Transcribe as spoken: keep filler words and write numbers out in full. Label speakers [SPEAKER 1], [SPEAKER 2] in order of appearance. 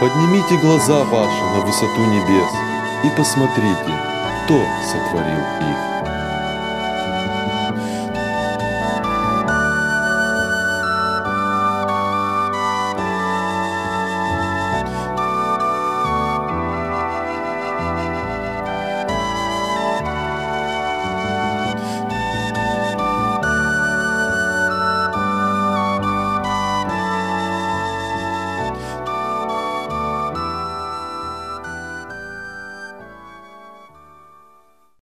[SPEAKER 1] Поднимите глаза ваши на высоту небес и посмотрите, кто сотворил их.